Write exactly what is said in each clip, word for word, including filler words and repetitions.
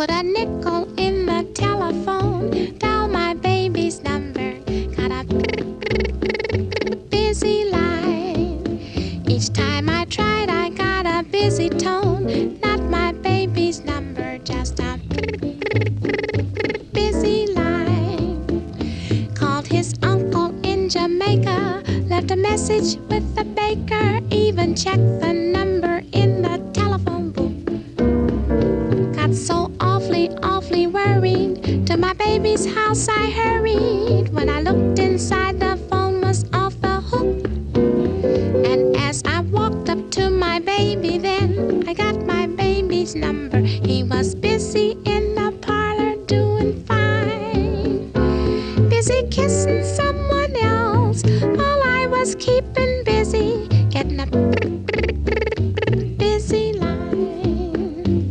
put a nickel in the telephone, dial my baby's number. Got a busy line. Each time I tried, I got a busy tone. Not my baby's number, just a busy line. Called his uncle in Jamaica, left a message with the baker, even checked the number in the telephone booth. Got so awfully, awfully worried. To my baby's house I hurried. When I looked inside, the phone was off the hook. And as I walked up to my baby, then I got my baby's number. He was busy in the parlor doing fine, busy kissing someone else, while I was keeping busy getting a busy line.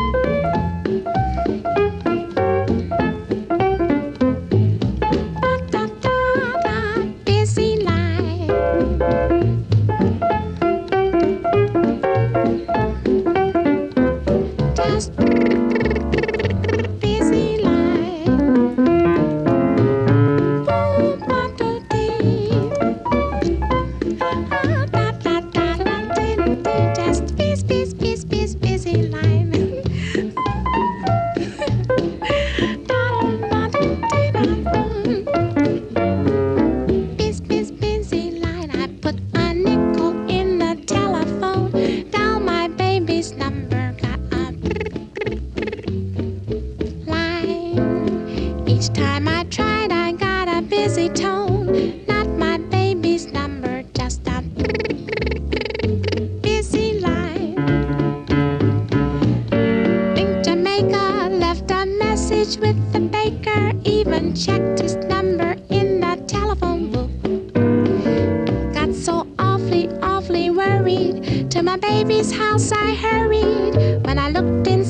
Da-da-da-da, busy line. Just busy line. Boom, ba-do-dee. Ah, da-da-da-da-dee-dee. Just busy, busy, busy, busy, busy line. Busy, busy, busy line. I put a nickel in the telephone, dial my baby's number, got a line. Each time I tried, I got a busy tone. Not my baby's number, just a busy line. In Jamaica, left a message with the baker, even checked his number in the telephone book. Got so awfully, awfully worried. To my baby's house I hurried. When I looked in